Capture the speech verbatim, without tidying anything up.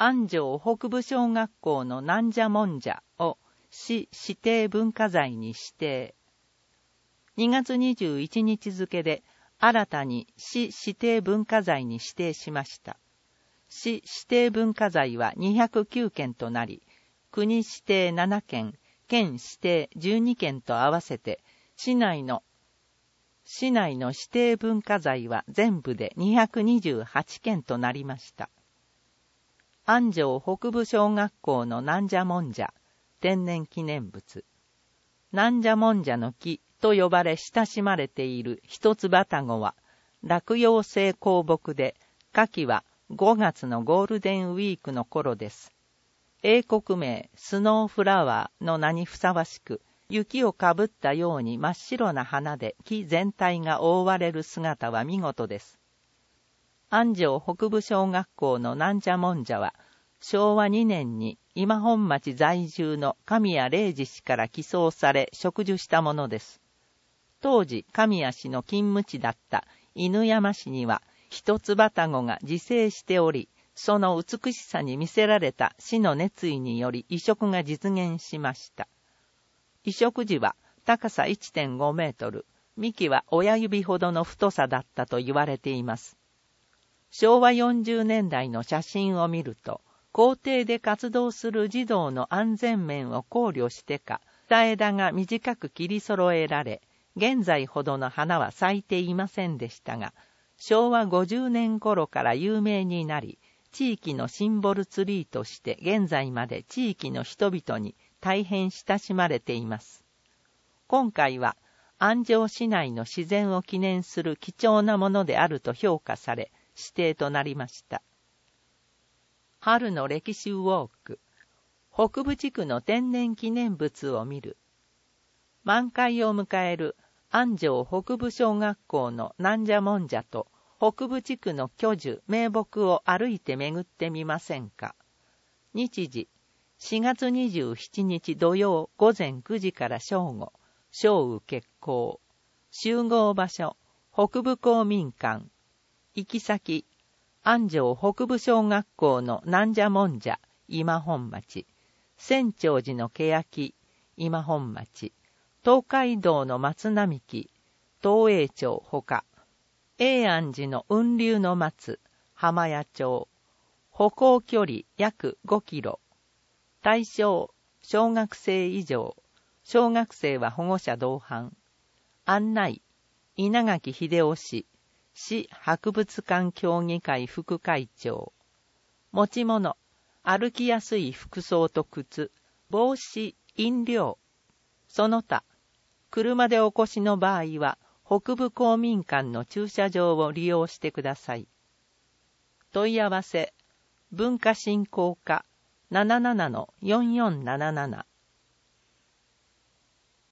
安城北部小学校のなんじゃもんじゃを市指定文化財に指定。にがつにじゅういちにち付で新たに市指定文化財に指定しました。市指定文化財はにひゃくきゅうけんとなり、国指定ななけん、県指定じゅうにけんと合わせて、市内の、市内の指定文化財は全部でにひゃくにじゅうはちけんとなりました。安城北部小学校のなんじゃもんじゃ、天然記念物。なんじゃもんじゃの木と呼ばれ親しまれている一つ葉たごは、落葉性高木で、夏季はごがつのゴールデンウィークの頃です。英国名スノーフラワーの名にふさわしく、雪をかぶったように真っ白な花で木全体が覆われる姿は見事です。安城北部小学校のなんじゃもんじゃは、しょうわにねんに今本町在住の神谷礼二氏から寄贈され植樹したものです。当時神谷氏の勤務地だった犬山市には一つ葉たごが自生しており、その美しさに魅せられた市の熱意により移植が実現しました。移植時は高さ いってんごメートル、幹は親指ほどの太さだったと言われています。しょうわよんじゅうねんだいの写真を見ると、校庭で活動する児童の安全面を考慮してか、二枝が短く切り揃えられ、現在ほどの花は咲いていませんでしたが、しょうわごじゅうねん頃から有名になり、地域のシンボルツリーとして現在まで地域の人々に大変親しまれています。今回は安城市内の自然を記念する貴重なものであると評価され、指定となりました。春の歴史ウォーク。北部地区の天然記念物を見る。満開を迎える安城北部小学校のなんじゃもんじゃと北部地区の巨樹、名木を歩いて巡ってみませんか。日時、しがつにじゅうしちにち土曜ごぜんくじから正午、正午決行。集合場所、北部公民館。行き先、安城北部小学校のなんじゃもんじゃ、今本町。千長寺の欅、今本町。東海道の松並木、東栄町ほか。永安寺の雲龍の松、浜谷町。歩行距離約ごキロ。対象、小学生以上。小学生は保護者同伴。案内、稲垣秀夫氏。市博物館協議会副会長。持ち物、歩きやすい服装と靴、帽子、飲料。その他、車でお越しの場合は、北部公民館の駐車場を利用してください。問い合わせ、文化振興課 ななななのよんよんなななな